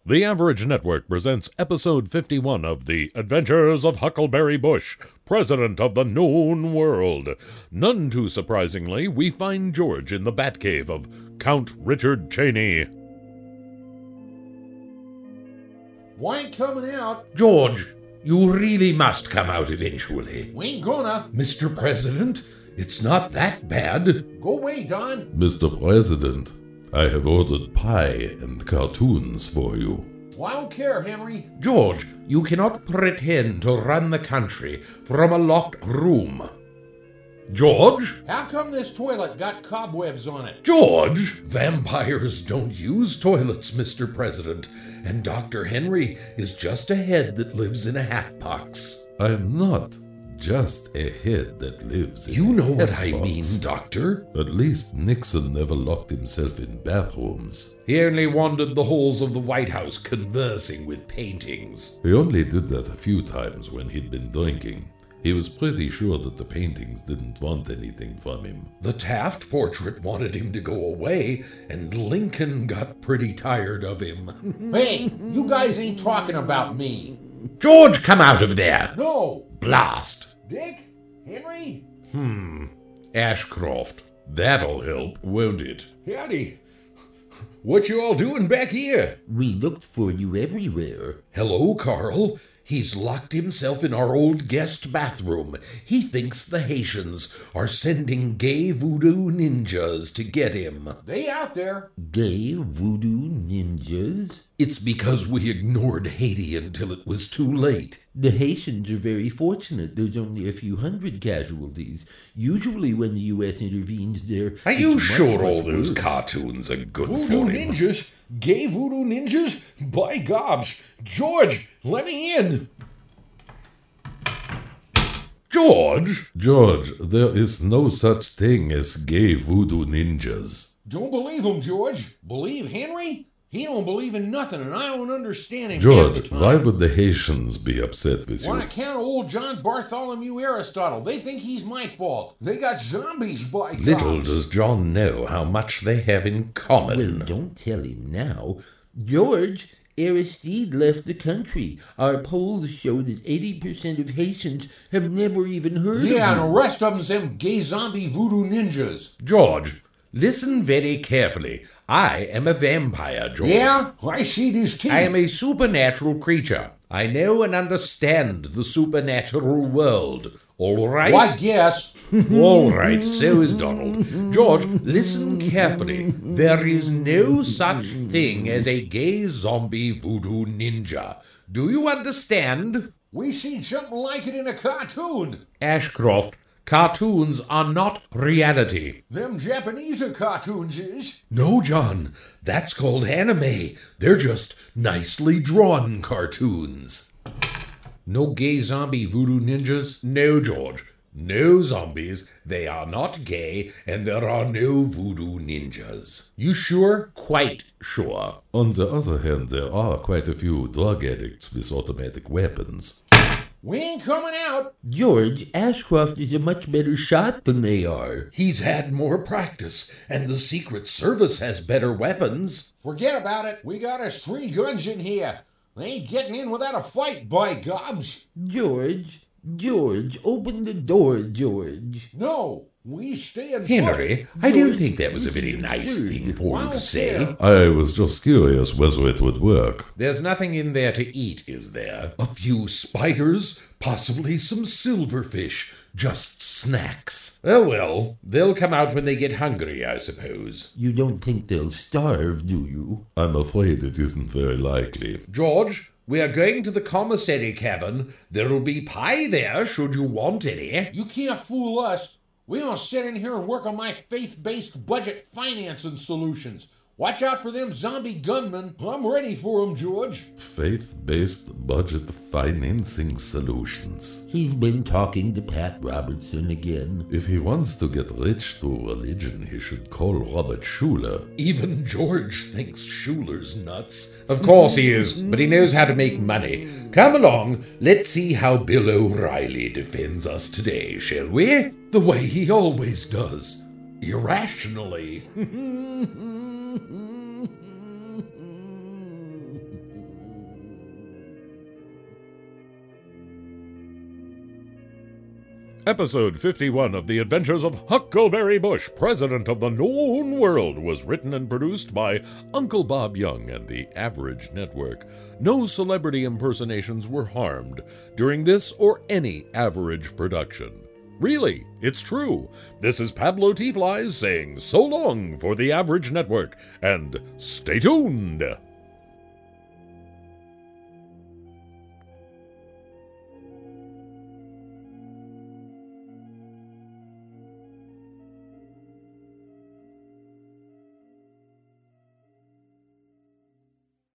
The Average Network presents episode 51 of The Adventures of Huckleberry Bush, President of the Known World. None too surprisingly, we find George in the Batcave of Count Richard Cheney. Why ain't coming out? George, you really must come out eventually. We ain't gonna. Mr. President, it's not that bad. Go away, Don. Mr. President, I have ordered pie and cartoons for you. Well, I don't care, Henry. George, you cannot pretend to run the country from a locked room. George? How come this toilet got cobwebs on it? George? Vampires don't use toilets, Mr. President, and Dr. Henry is just a head that lives in a hat box. I'm not just a head that lives in You know a what hat I box. mean, Doctor. At least Nixon never locked himself in bathrooms. He only wandered the halls of the White House conversing with paintings. He only did that a few times when he'd been drinking. He was pretty sure that the paintings didn't want anything from him. The Taft portrait wanted him to go away, and Lincoln got pretty tired of him. Hey, you guys ain't talking about me. George, come out of there! No. Blast! Dick? Henry? Ashcroft. That'll help, won't it? Howdy. What you all doing back here? We looked for you everywhere. Hello, Carl. He's locked himself in our old guest bathroom. He thinks the Haitians are sending gay voodoo ninjas to get him. They out there. Gay voodoo ninjas? It's because we ignored Haiti until it was too late. The Haitians are very fortunate. There's only a few hundred casualties. Usually when the U.S. intervenes there... Are you it's sure much, all much those worse. cartoons are good Voodoo for him? ninjas? Gay voodoo ninjas? By gobs. George, let me in. George? George, there is no such thing as gay voodoo ninjas. Don't believe him, George. Believe Henry? He don't believe in nothing, and I don't understand him half the George, time. why would the Haitians be upset with On you? account of old John Bartholomew Aristotle. They think he's my fault. They got zombies, by Little gobs. does John know how much they have in common. Well, don't tell him now. George, Aristide left the country. Our polls show that 80% of Haitians have never even heard Yeah, of and you. the rest of them's them gay zombie voodoo ninjas. George, listen very carefully. I am a vampire, George. Yeah, I see these teeth. I am a supernatural creature. I know and understand the supernatural world. All right? Well, I guess. All right, so is Donald. George, listen carefully. There is no such thing as a gay zombie voodoo ninja. Do you understand? We seen something like it in a cartoon. Ashcroft, cartoons are not reality. Them Japanese cartoons is. No, John, that's called anime. They're just nicely drawn cartoons. No gay zombie voodoo ninjas? No, George. No zombies. They are not gay, and there are no voodoo ninjas. You sure? Quite sure. On the other hand, there are quite a few drug addicts with automatic weapons. We ain't coming out. George, Ashcroft is a much better shot than they are. He's had more practice, and the Secret Service has better weapons. Forget about it. We got us 3 guns in here. They ain't getting in without a fight, by gobs. George, open the door, George. No, we stay in Henry, I don't think that was a very nice thing for you to say. I was just curious whether it would work. There's nothing in there to eat, is there? A few spiders, possibly some silverfish, just snacks. Oh well, they'll come out when they get hungry, I suppose. You don't think they'll starve, do you? I'm afraid it isn't very likely. George, we are going to the commissary cavern. There'll be pie there, should you want any. You can't fool us. We gonna sit in here and work on my faith-based budget financing solutions. Watch out for them zombie gunmen. I'm ready for them, George. Faith-based budget financing solutions. He's been talking to Pat Robertson again. If he wants to get rich through religion, he should call Robert Schuller. Even George thinks Schuler's nuts. Of course he is, but he knows how to make money. Come along, let's see how Bill O'Reilly defends us today, shall we? The way he always does. Irrationally. Episode 51 of The Adventures of Huckleberry Bush, President of the Known World, was written and produced by Uncle Bob Young and the Average Network. No celebrity impersonations were harmed during this or any Average production. Really, it's true. This is Pablo T. Flies saying so long for the Average Network, and stay tuned!